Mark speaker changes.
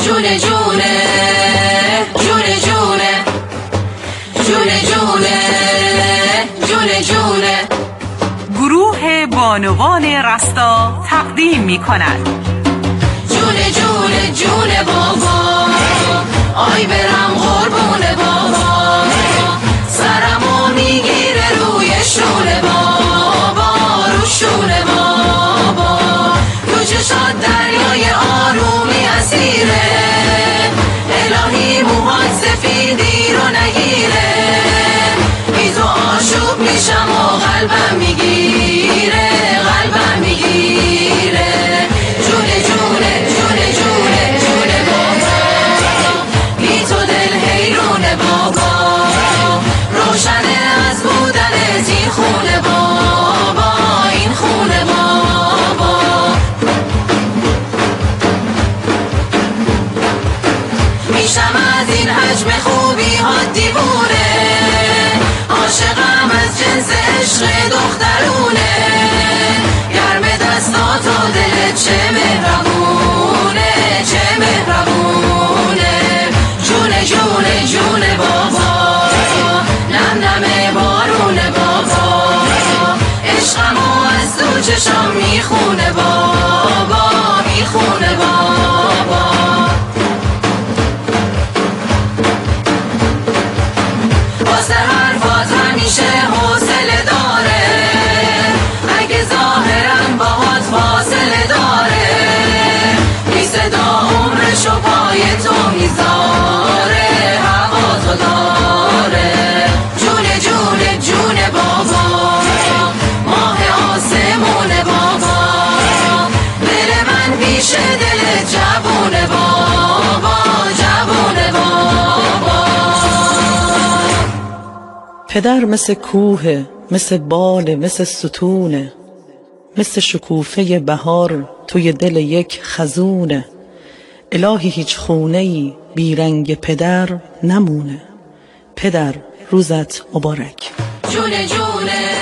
Speaker 1: جونه جونه جونه جونه جونه جونه جونه جونه.
Speaker 2: گروه بانوان رستا تقدیم می کند
Speaker 1: جونه جونه جونه بابا، آی برم قربون بابا، سرمو میگیره روی شونه بابا، رو شونه بابا، رو چشات دریای آرومی اسیره، الهی موهات سفیدی رو نگیره، بی تو آشوب میشم و قلبم میگیره، قلبم میگیره. جونه جونه جونه جونه جونه بابا، بی تو دل حیرونه بابا، روشنه از بودنت این خونه بابا، این خونه بابا. میشم از این حجم خوبی ها دیوونه، عاشقم از جنس عشق دخترونه، گرم دستات و دلت چه مهربونه، چه مهربونه. جونه جونه جونه بابا، نم نم بارونه بابا، عشقمو از تو چشام میخونه بابا، میخونه بابا. واسه حرفات همیشه حوصله داره، اگه ظاهرم باهات فاصله داره، بی صدا عمرشو پای تو میذاره، هوا تو داره. جونه جونه جونه بابا، ماه آسمونه بابا، دل من پیش دل جوونه بابا، جوونه بابا.
Speaker 3: پدر مثل کوه، مثل بال، مثل ستونه، مثل شکوفه بهار توی دل یک خزونه، الهی هیچ خونه‌ای بی رنگ پدر نمونه، پدر روزت مبارک.
Speaker 1: جونه جونه